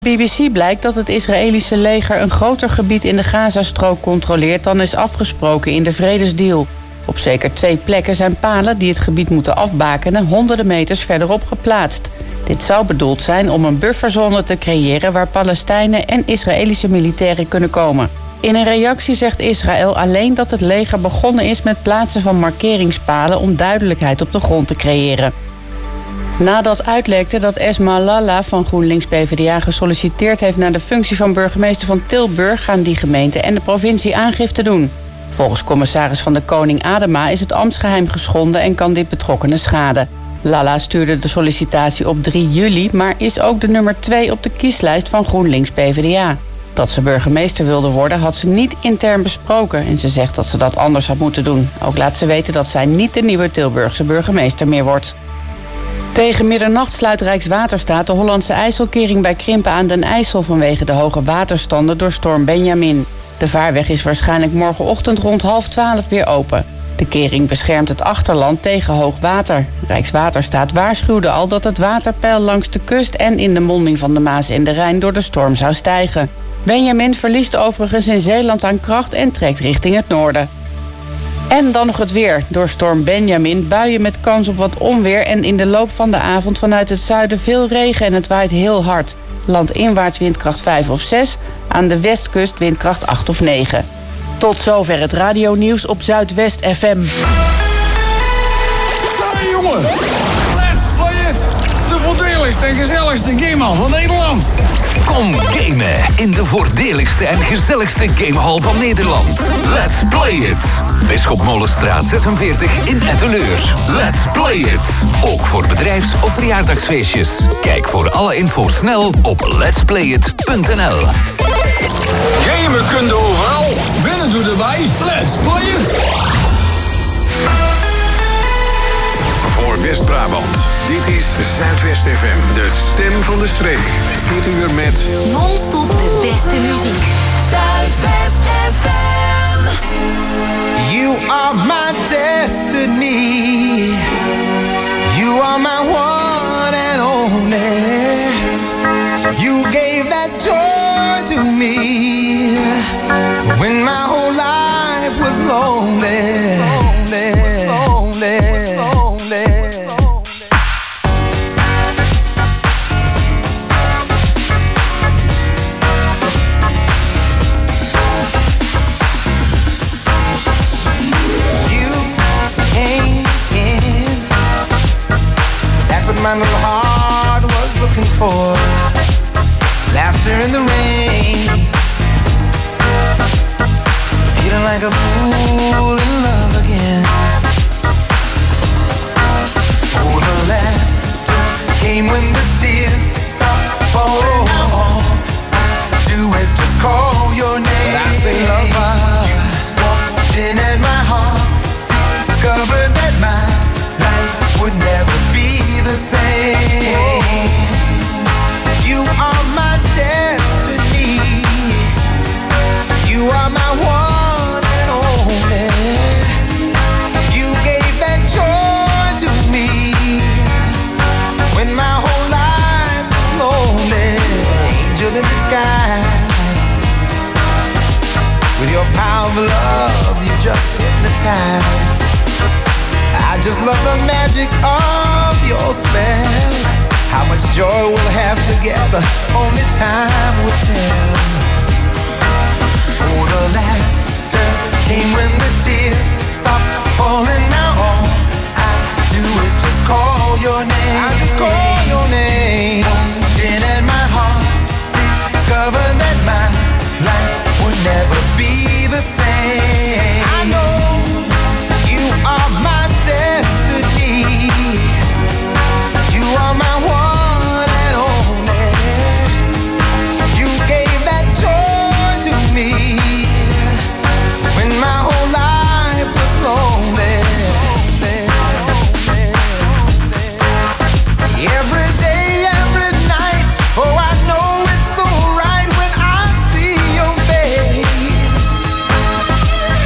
BBC blijkt dat het Israëlische leger een groter gebied in de Gazastrook controleert dan is afgesproken in de vredesdeal. Op zeker 2 plekken zijn palen die het gebied moeten afbakenen honderden meters verderop geplaatst. Dit zou bedoeld zijn om een bufferzone te creëren waar Palestijnen en Israëlische militairen kunnen komen. In een reactie zegt Israël alleen dat het leger begonnen is met plaatsen van markeringspalen om duidelijkheid op de grond te creëren. Nadat uitlekte dat Esma Lalla van GroenLinks-PVDA gesolliciteerd heeft naar de functie van burgemeester van Tilburg, gaan die gemeente en de provincie aangifte doen. Volgens commissaris van de Koning Adema is het ambtsgeheim geschonden en kan dit betrokkenen schaden. Lalla stuurde de sollicitatie op 3 juli, maar is ook de nummer 2 op de kieslijst van GroenLinks-PVDA. Dat ze burgemeester wilde worden had ze niet intern besproken en ze zegt dat ze dat anders had moeten doen. Ook laat ze weten dat zij niet de nieuwe Tilburgse burgemeester meer wordt. Tegen middernacht sluit Rijkswaterstaat de Hollandse IJsselkering bij Krimpen aan den IJssel vanwege de hoge waterstanden door storm Benjamin. De vaarweg is waarschijnlijk morgenochtend rond 11:30 weer open. De kering beschermt het achterland tegen hoog water. Rijkswaterstaat waarschuwde al dat het waterpeil langs de kust en in de monding van de Maas en de Rijn door de storm zou stijgen. Benjamin verliest overigens in Zeeland aan kracht en trekt richting het noorden. En dan nog het weer. Door storm Benjamin buien met kans op wat onweer en in de loop van de avond vanuit het zuiden veel regen en het waait heel hard. Landinwaarts windkracht 5 of 6, aan de westkust windkracht 8 of 9. Tot zover het radionieuws op Zuidwest FM. Hey jongen, let's play it! De voordeligste en gezelligste gamehal van Nederland. Kom gamen in de voordeligste en gezelligste gamehal van Nederland. Let's play it! Bisschop Molenstraat 46 in Etteleur. Let's play it! Ook voor bedrijfs- of verjaardagsfeestjes. Kijk voor alle info snel op letsplayit.nl. Gamen kun je overal, winnen doe erbij. Let's play it! Voor West-Brabant. Dit is Zuidwest FM, de stem van de streek. Dit uur met non-stop de beste muziek. Zuidwest FM. You are my destiny. You are my one and only. You gave that joy to me when my whole life was lonely. Lonely, lonely, lonely. My little heart was looking for laughter in the rain, feeling like a fool in love again. Oh, the laughter came when the tears stopped falling. Now all I do is just call your name. But I say, lover, you walked in at my heart, discovered that my life would never be the same. You are my destiny. You are my one and only. You gave that joy to me when my whole life was lonely. Angel in disguise. With your power of love, you just hypnotize. I just love the magic of your spell. How much joy we'll have together, only time will tell. Oh, the laughter came when the tears stopped falling. Now all I do is just call your name. I just call your name. In at my heart, discover that my life would never be the same. I know you are my destiny. You are my one and only. You gave that joy to me when my whole life was lonely. Every day, every night, oh I know it's so right when I see your face.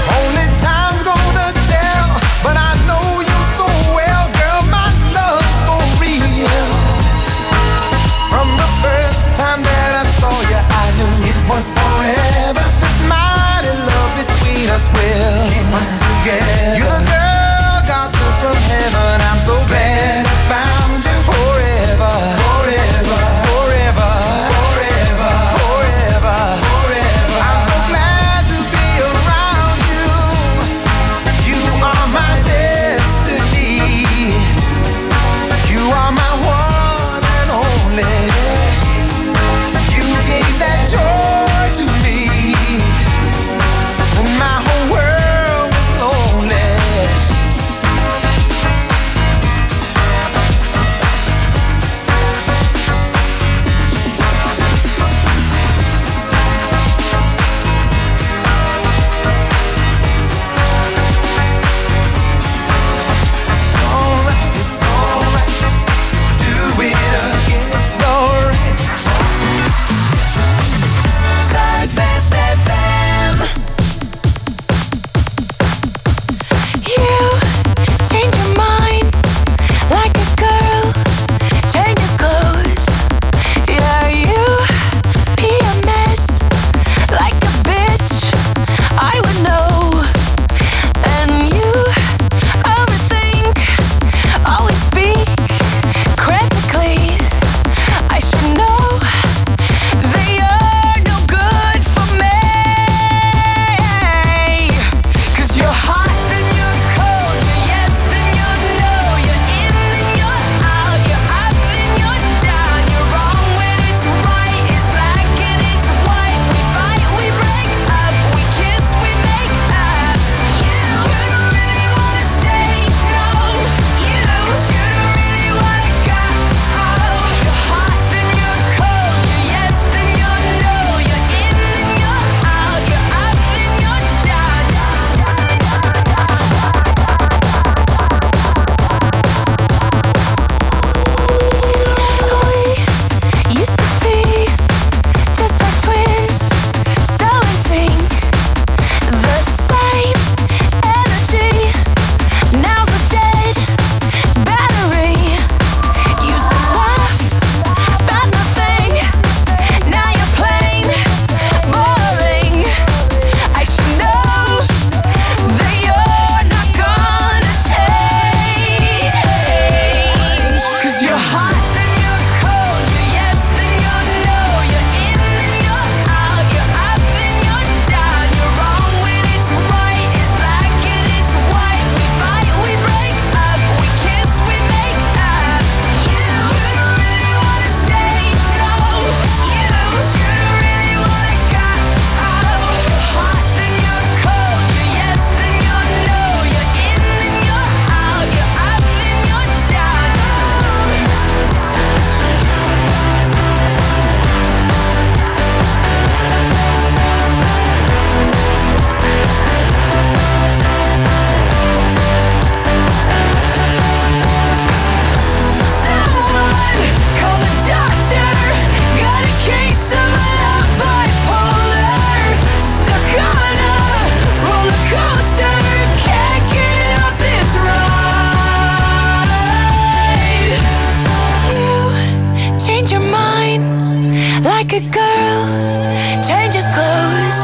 naked girl changes clothes.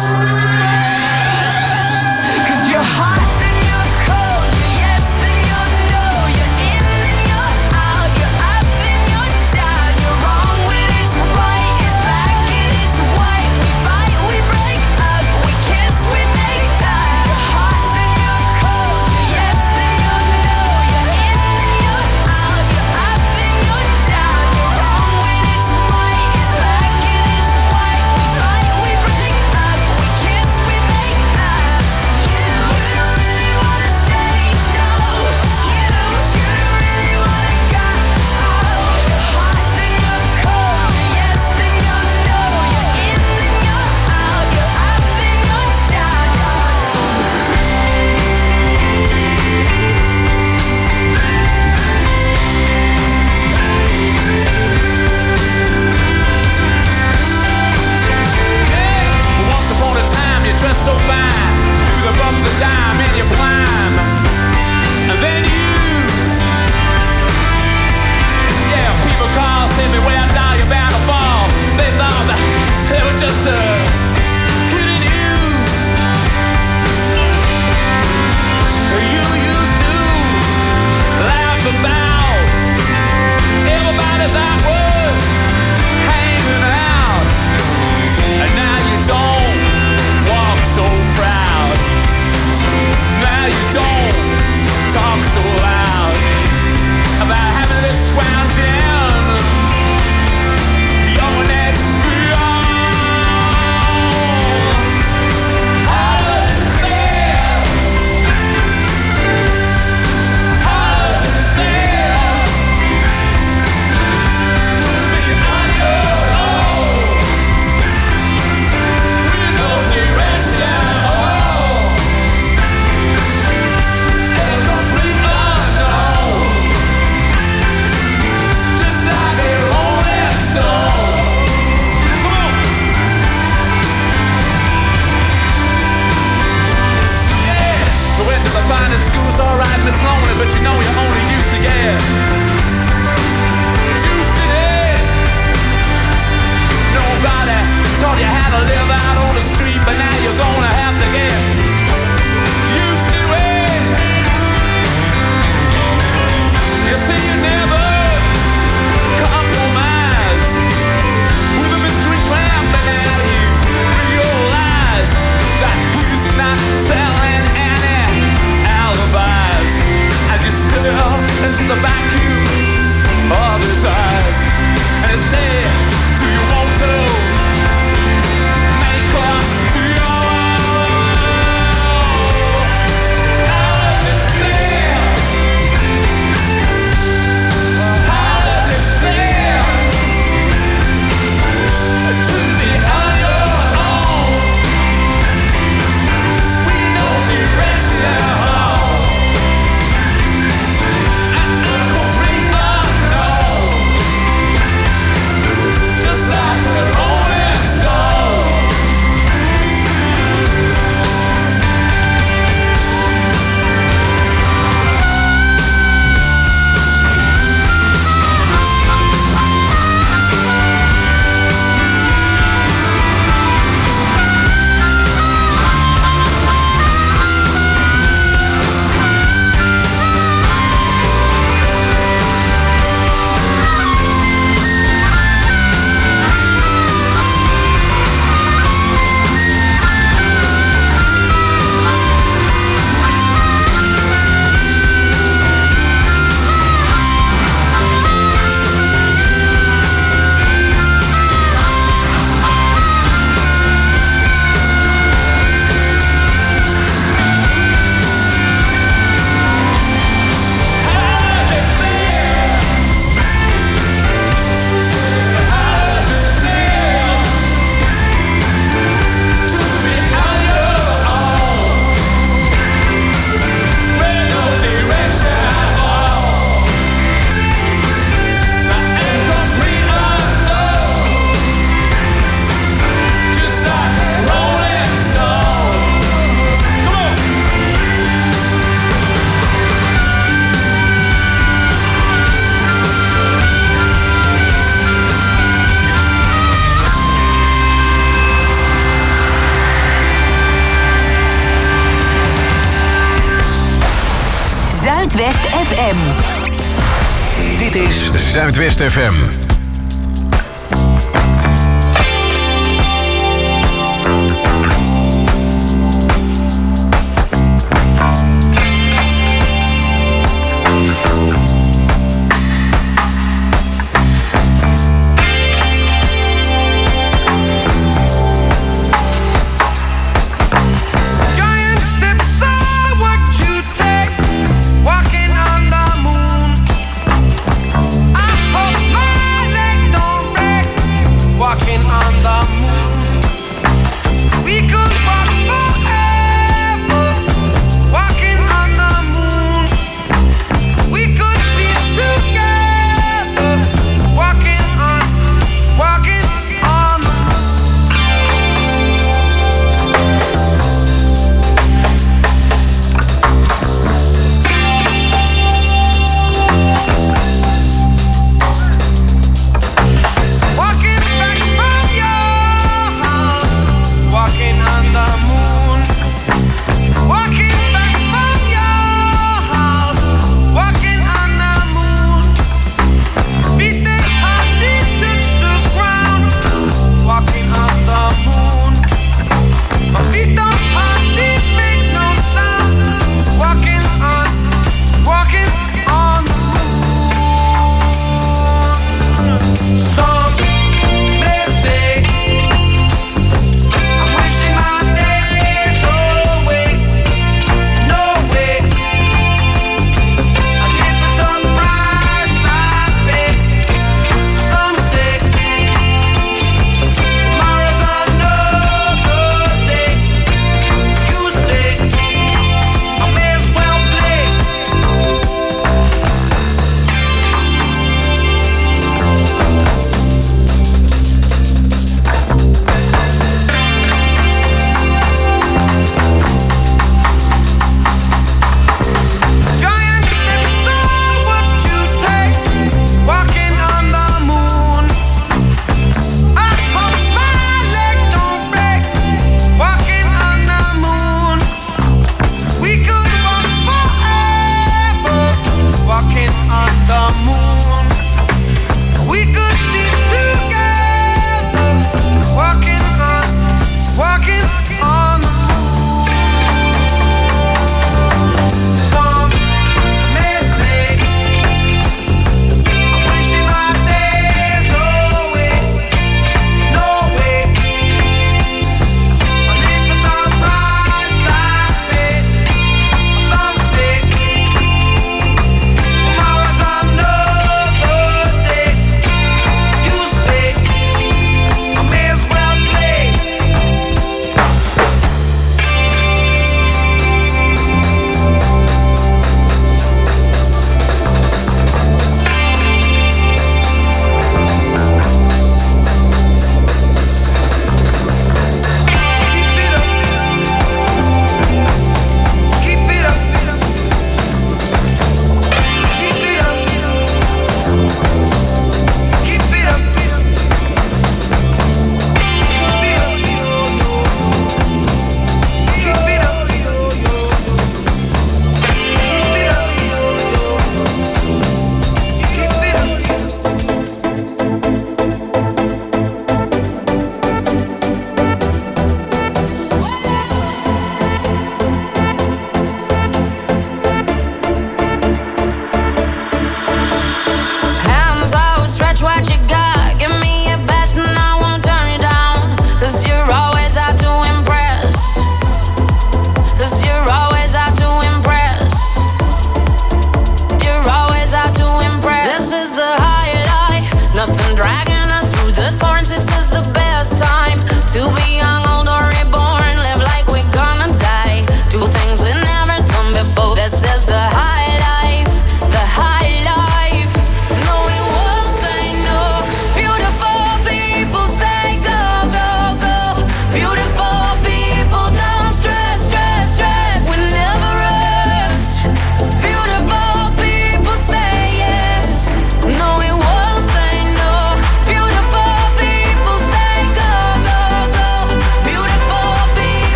'Cause you're hot and you're cold, you're yes and you're no, you're in and you're out, you're up and you're down, you're wrong when it's right, it's black and it's white. We fight, we break up, we kiss, we make up. You're hot and you're cold, you're yes and you're no, you're in and you're out, you're up and you're down, you're wrong when it's right, it's black and it's white. We fight, we break up, we kiss, we Zuidwest FM. Dit is Zuidwest FM. Walking back from your house, walking on the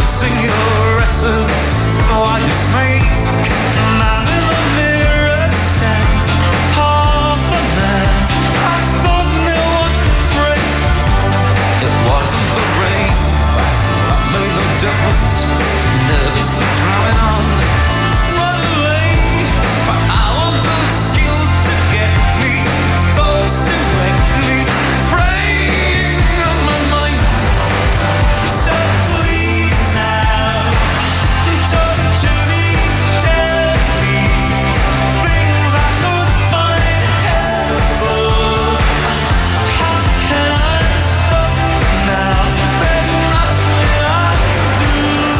sing your essence while you snake. And I'm in the mirror stand, half a man. I thought no one could break. It wasn't the rain that made no difference. Nervously drumming on my lane, but I want the skill to get me, those to wake me, praying on my mind. So please now, talk to me, tell me things I could find helpful. How can I stop now? Is there nothing I can do?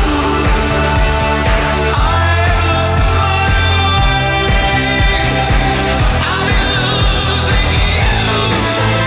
I've lost my way. I've been losing you.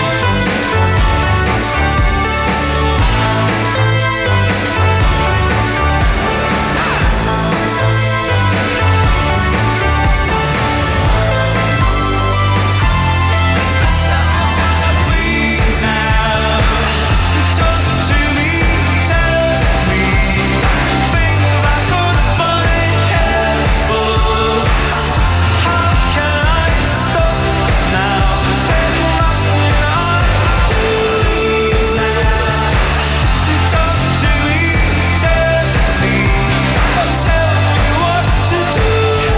Please now, talk to me, tell me things I could find helpful. How can I stop now? Is there nothing I can do? Please now, talk to me, tell me, I'll tell you what to do.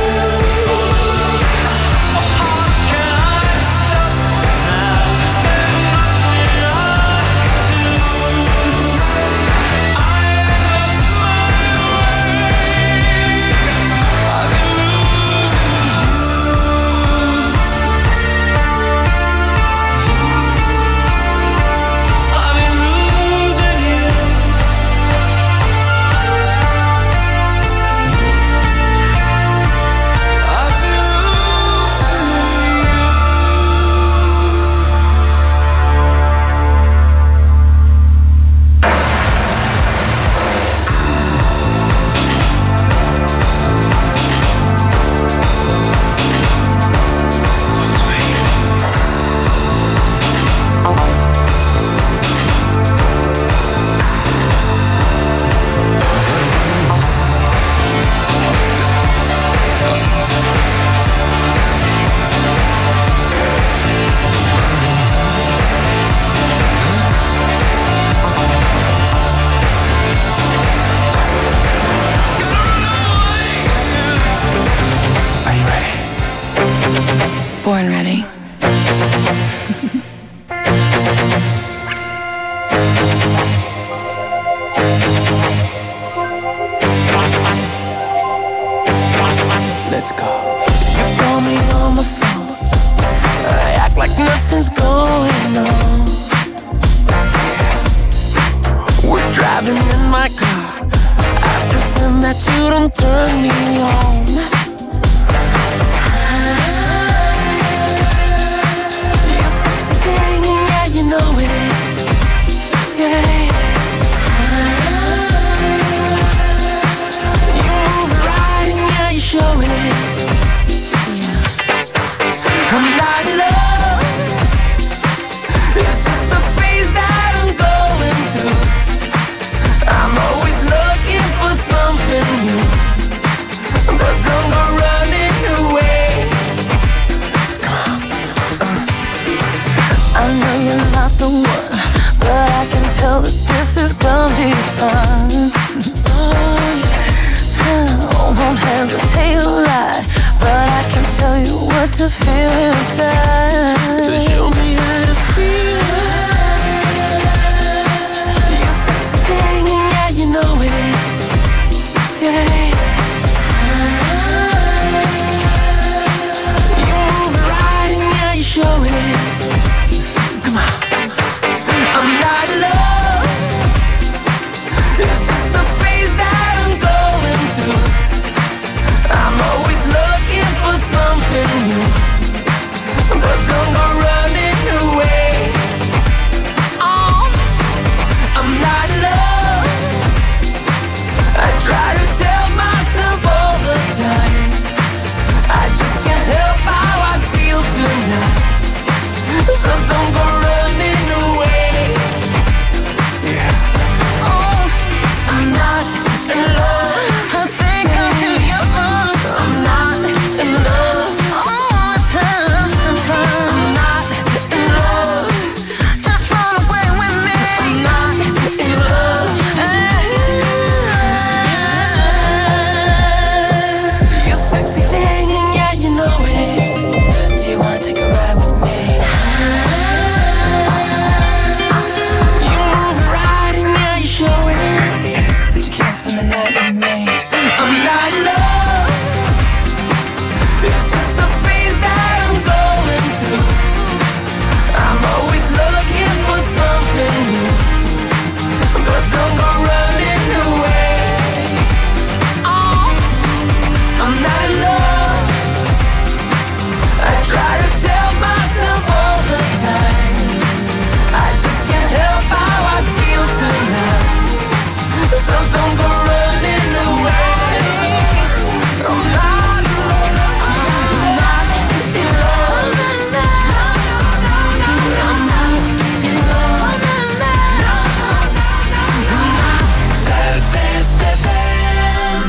How can I stop now? Is there nothing I can do? I've lost my way. I've been losing I've been losing you. I've been Are you ready? Born ready. Let's go. You call me on the phone. I act like nothing's going on. We're driving in my car. I pretend that you don't turn me on. You sexy thing, yeah, you know it. Yeah. You move right, yeah, you show it. I'm not in love. It's just the phase that I'm going through. I'm always looking for something new, but don't go running away. I know you're not the one, but I can tell that this is gonna be fun. I won't hesitate to lie, but I can tell you what to feel inside. So show me how to feel. You sexy thing, yeah, you know it. Yeah. You move it right, and yeah, you show it. Come on. I'm not in love. It's just the phase that I'm going through. I'm always looking for something new, but don't go running away. Oh, I'm not in love. I try to tell my that remains. I'm not in love, it's just the phase that I'm going through. I'm always looking for something new, but don't go running away. Oh, I'm not in love. I try to tell myself all the time, I just can't help how I feel tonight. So don't go running away. I'm not in love. I'm not in love. I'm not in love. I'm not Zuidwest FM.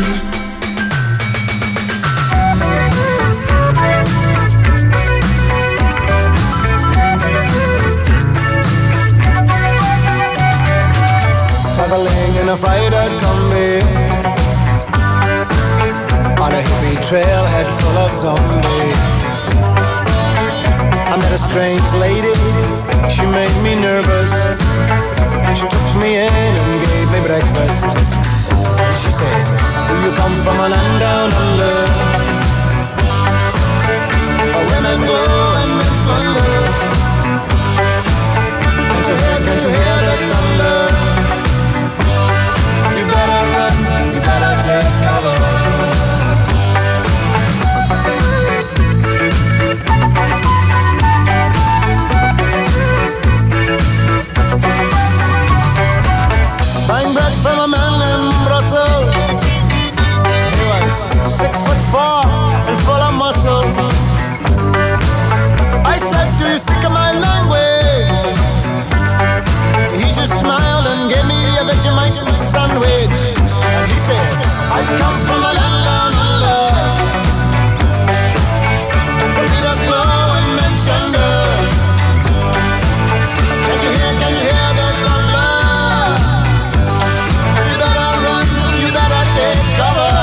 Traveling in a freighter combi on a hippie trailhead full of zombies. I met a strange lady, she made me nervous. She took me in and gave me breakfast. And she said, do you come from a land down under, where women go and men plunder? Can't you hear the thunder? You better run, you better take cover. Buying bread from a man in Brussels. He was 6'4" and full of muscle. I said, do you speak my language? He just smiled and gave me a Vegemite sandwich. And he said, I come from a land down under, where Peter Snow and Mentioner. Can't you hear the thunder? You better run, you better take cover.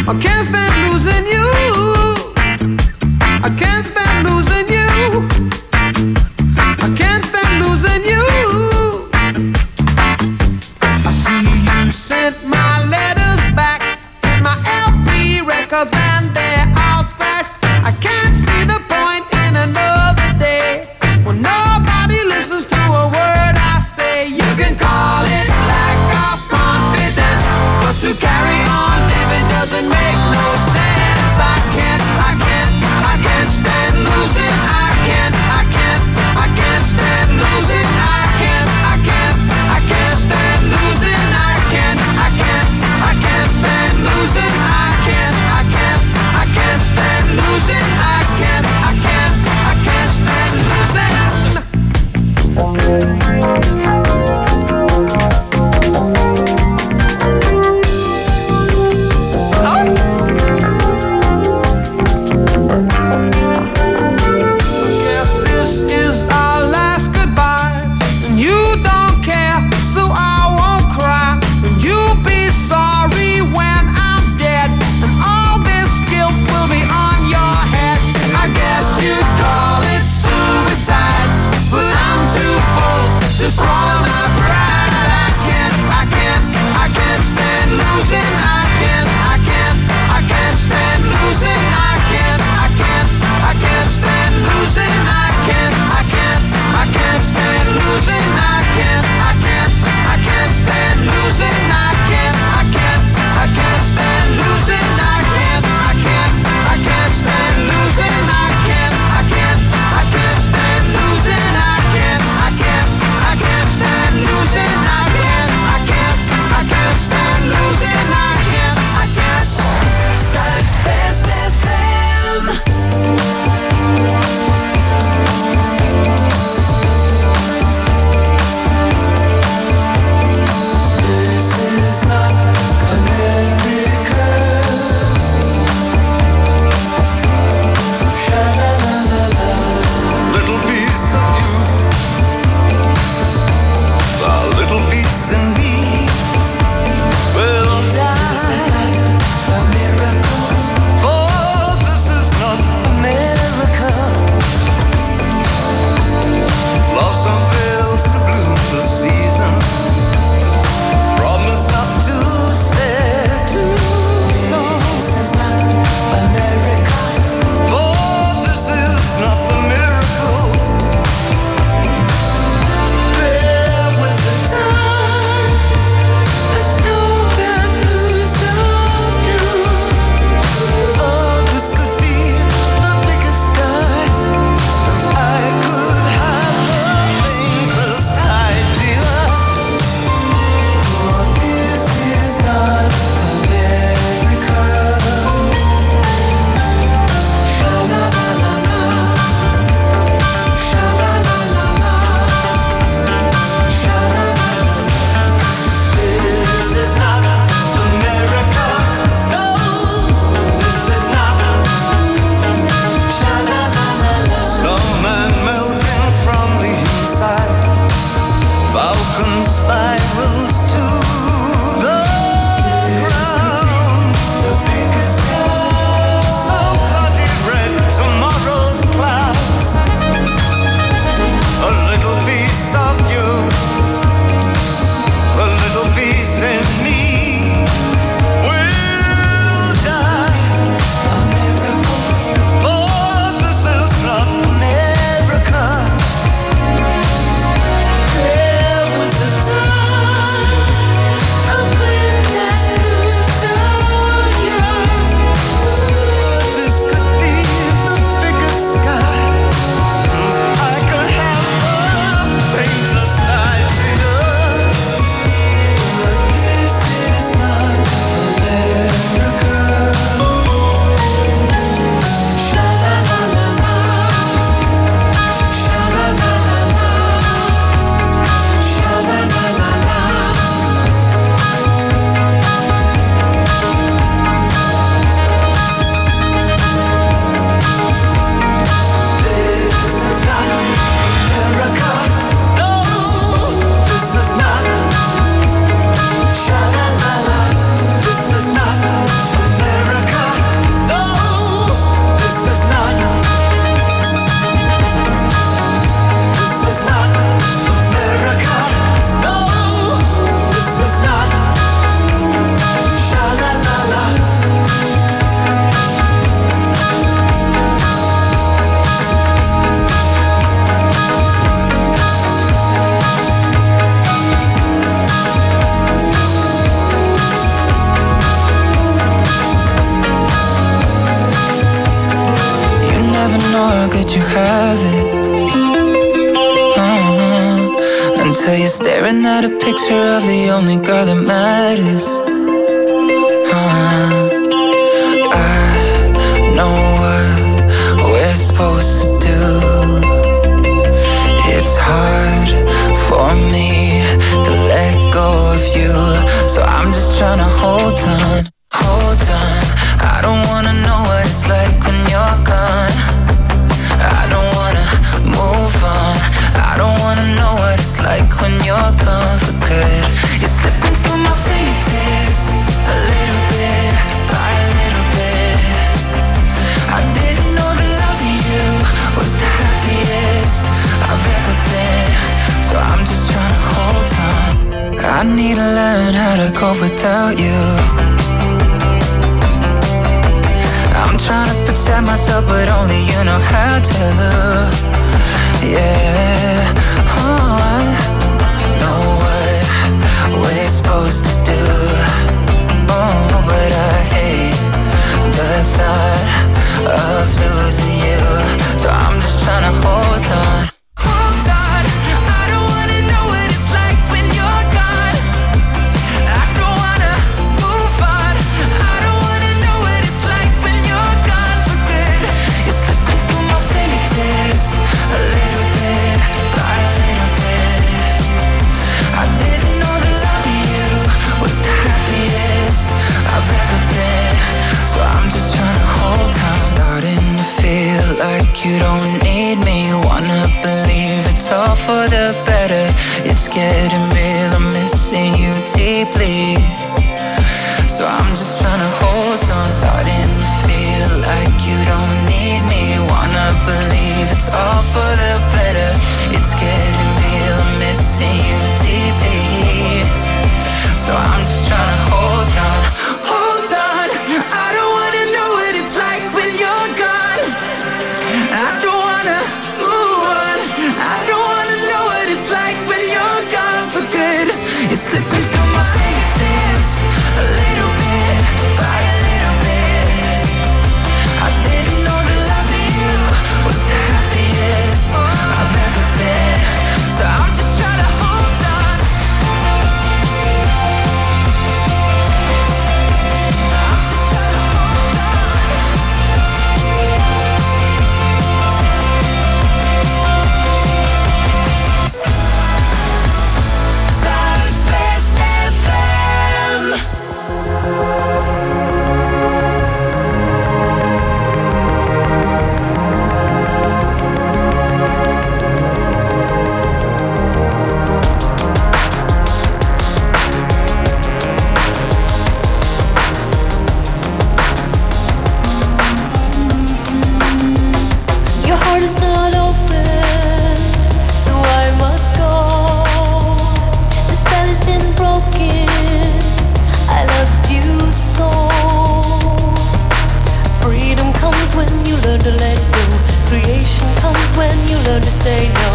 I can't stand losing you. I can't stand losing you. I can't stand losing you. I see you sent my letters back and my LP records and they're all scratched. I can't see the point in another day when nobody listens to a word I say. You can call it lack of confidence, but to carry on living doesn't make no sense. I can't stand losing. I can't how could you have it? Until you're staring at a picture of the only girl that matters. I know what we're supposed to do. It's hard for me to let go of you, so I'm just trying to hold on, hold on. I don't wanna know what it's like when you're gone. I don't wanna move on. I don't wanna know what it's like when you're gone for good. You're slipping through my fingertips, a little bit by a little bit. I didn't know that loving you was the happiest I've ever been, so I'm just trying to hold on. I need to learn how to cope without you. I'm trying to protect myself, but only you know how to. Yeah, oh, I know what we're supposed to do. Oh, but I hate the thought of losing you, so I'm just trying to hold on. Hold on, I don't wanna know what it's like when you're gone. I don't wanna move on. I don't wanna know what it's like when you're gone for good. You're slipping through my fingertips, a little bit by a little bit. I didn't know that loving you was the happiest I've ever been, so I'm just trying to hold on. Starting to feel like you don't need me. Wanna believe it's all for the better. It's getting real, I'm missing you deeply, so I'm just trying to hold on. Starting to feel like you don't need me. Wanna believe it's all for the better. It's getting real, I'm missing you deeply, so I'm just trying to hold on. Hold on, I don't wanna know what it's like when you're gone. I don't wanna move on. I don't wanna know what it's like when you're gone for good. You're slipping through my fingertips, a little bit by a little bit. I didn't know that loving you was the happiest I've ever been, so I'm just trying to hold on. I'm just trying to hold on. Zuidwest FM. Your heart is not open, so I must go. The spell has been broken. I loved you so. Freedom comes when you learn to let go. Creation comes when you learn to say no.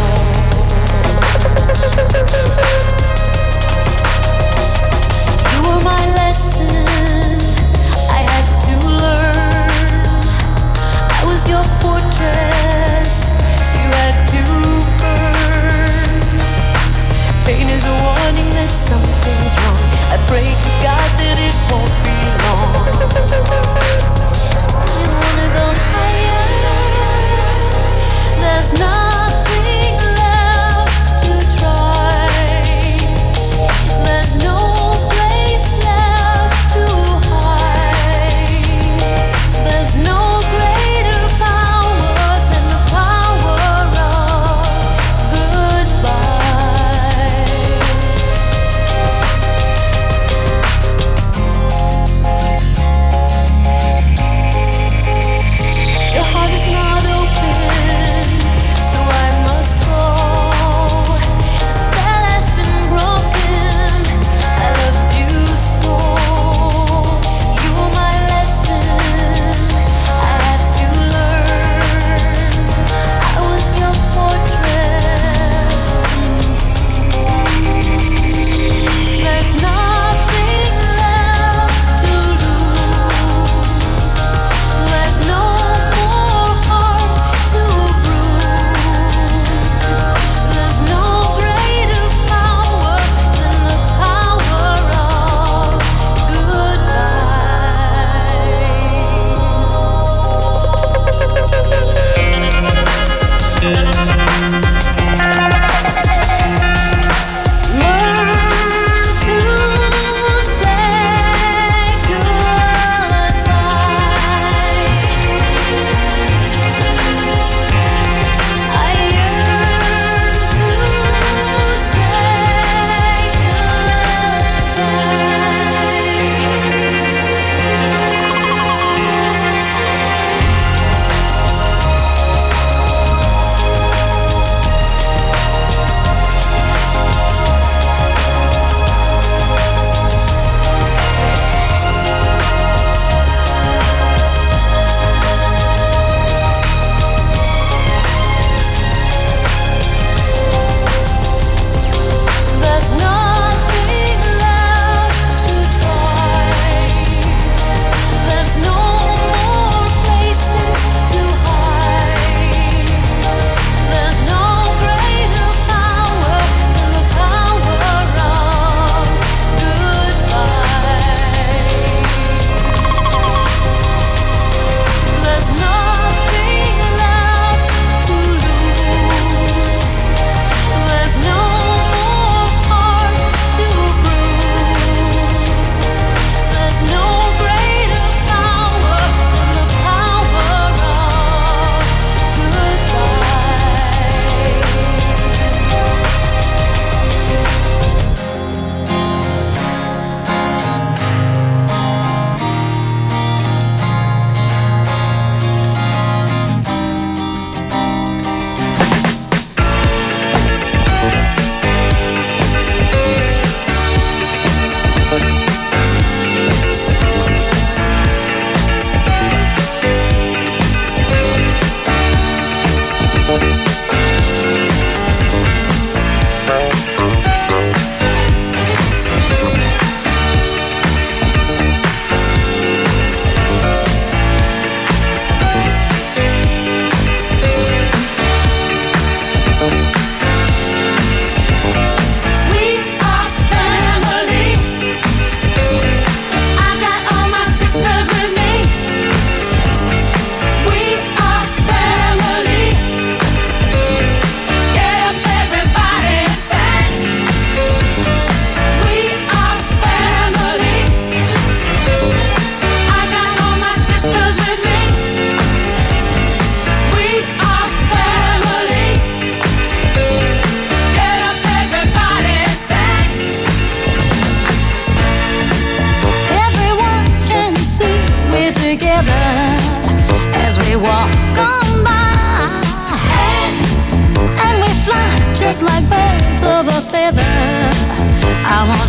You were my lesson I had to learn. I was your fortress, you had to burn. Pain is a warning that something's wrong. I pray to God that it won't be long. You wanna go higher? There's nothing left to try. There's no place left to hide. There's no greater power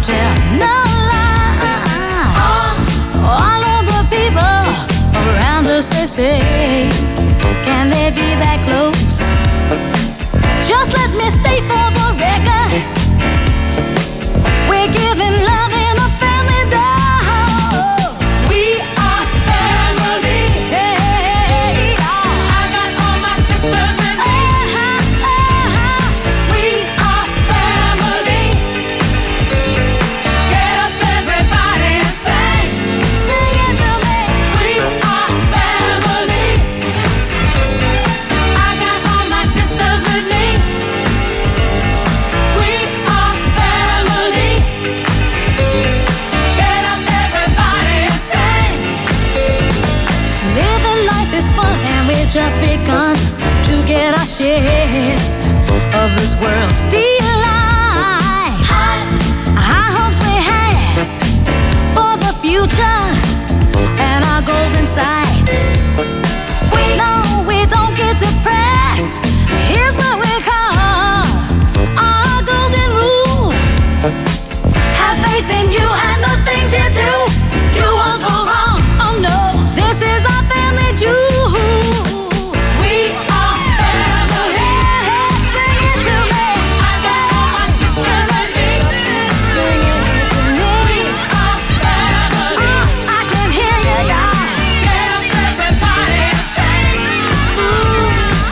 tell no lie. All of the people around us, they say, can they be that close? Just let me state for the record, we're giving love in a family dose. We are family. Hey, I got all my sisters with me. We are family. Get up, everybody, and sing. Sing it to me. We are family. I got all my sisters with me. We are family. Get up, everybody, and sing. Living life is fun, and we've just begun to get our share of this world's delight. High hopes we have for the future and our goals in sight. We know we don't get depressed. Here's what we call our golden rule. Have faith in you and the things you do. You won't go wrong. Oh no, this is our family jewel. We are family. Sing it to me. I got all my sisters with me. Sing it to me. We are family. I can hear you, guys. Get up, everybody, and sing.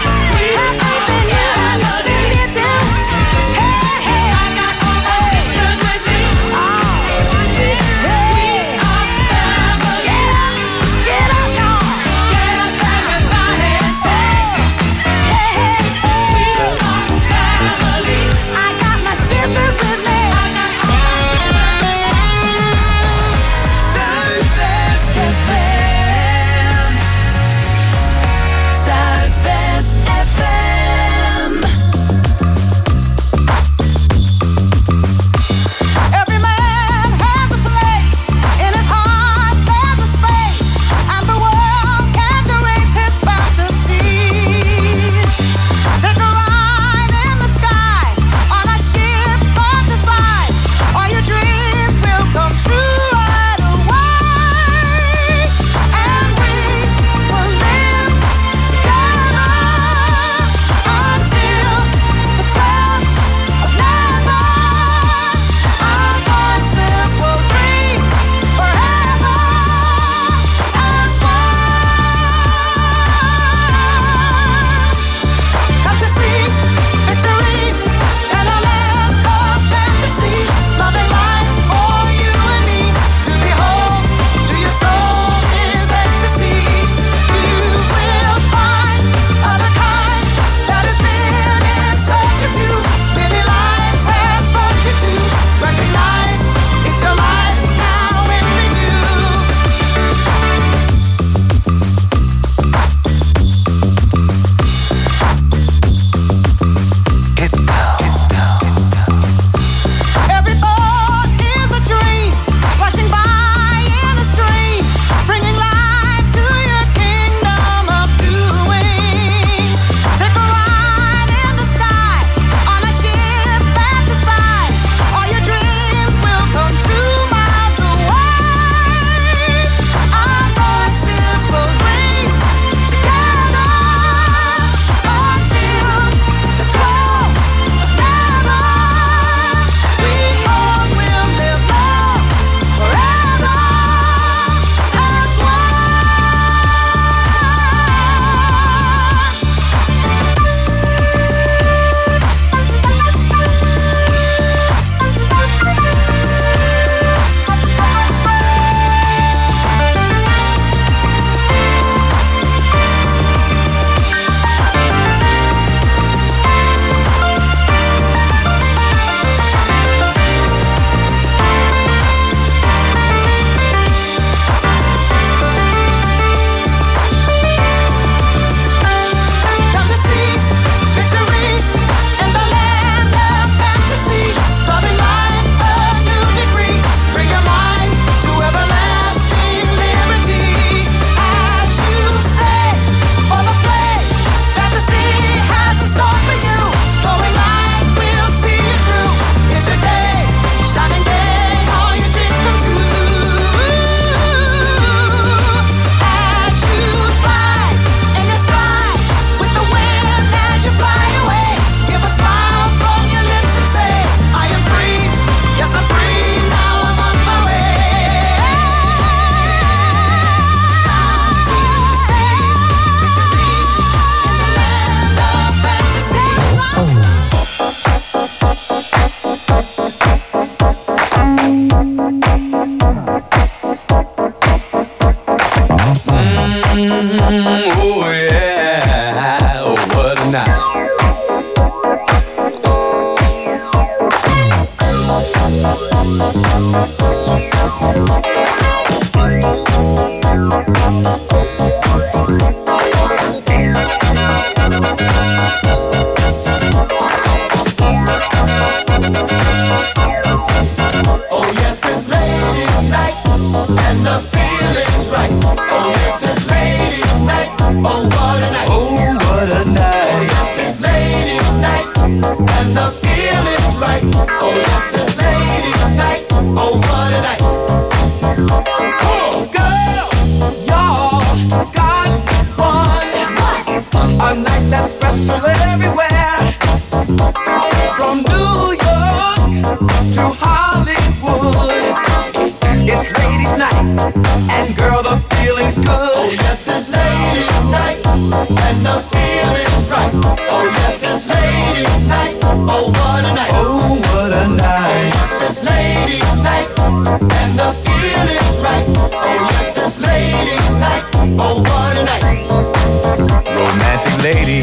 hustle everywhere. From New York to Hollywood, it's ladies' night, and girl, the feeling's good. Oh yes, it's ladies' night, and the feeling's right. Oh yes, it's ladies' night. Oh what a night. Oh what a night. Oh yes, it's ladies' night, and the feeling's right. Oh yes, it's ladies' night. Oh what a night. Romantic lady,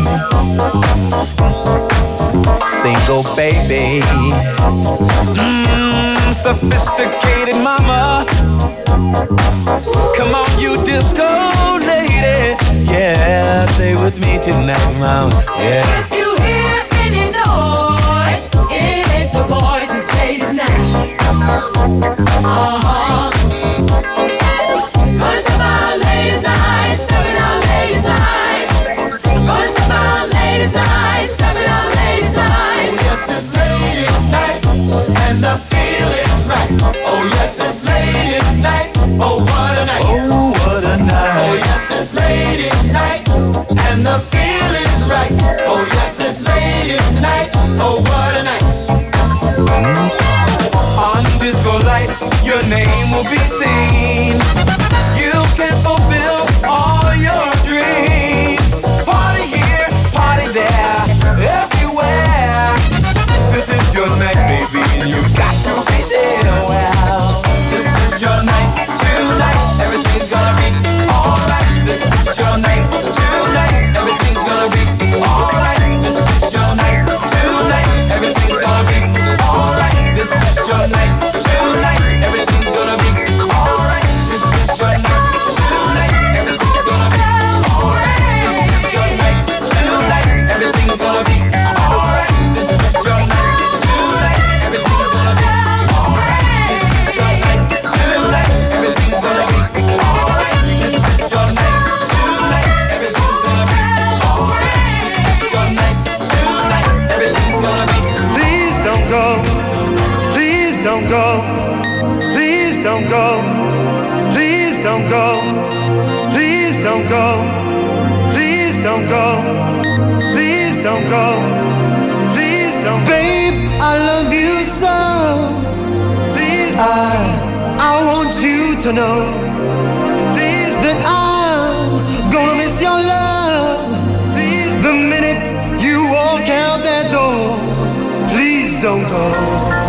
single baby, sophisticated mama. Come on, you disco lady, yeah, stay with me tonight, mama. Yeah. If you hear any noise, it ain't the boys, it's ladies' night. Gonna step out ladies' night, stepping out ladies' night. Gonna step out ladies' night, stepping out ladies' night. Oh yes, it's ladies' night, and the feeling's right. Oh yes, it's ladies' night. Oh what a night. Oh what a night. Oh yes, it's ladies' night, and the feeling's right. Oh yes, it's ladies' night. Oh what a night. On disco lights, your name will be seen. You can fulfill all your dreams. Party here, party there, everywhere. This is your night, baby, and you've got to be there. Well, this is your night, tonight. Everything's gonna be alright. This is your night, tonight. Everything's gonna be alright. This is your night, tonight. Everything's gonna be alright. This is your night, tonight. Everything's gonna be alright. This is your night, tonight. Everything's gonna be alright. This is your night, tonight. Everything's gonna be alright. This is your night, tonight. Everything's gonna be alright. This is your night, tonight. Everything's gonna be alright. This is your night, tonight. Everything's gonna be alright. This is your night, tonight. Everything's gonna be. Please don't go. Please don't go. Please don't go. Please don't go. Please don't go. Please don't go. Please don't go. Please don't. Babe, I love you so. Please, I want you to know. Please, that I'm gonna miss your love. Please, the minute you walk out that door. Please don't go.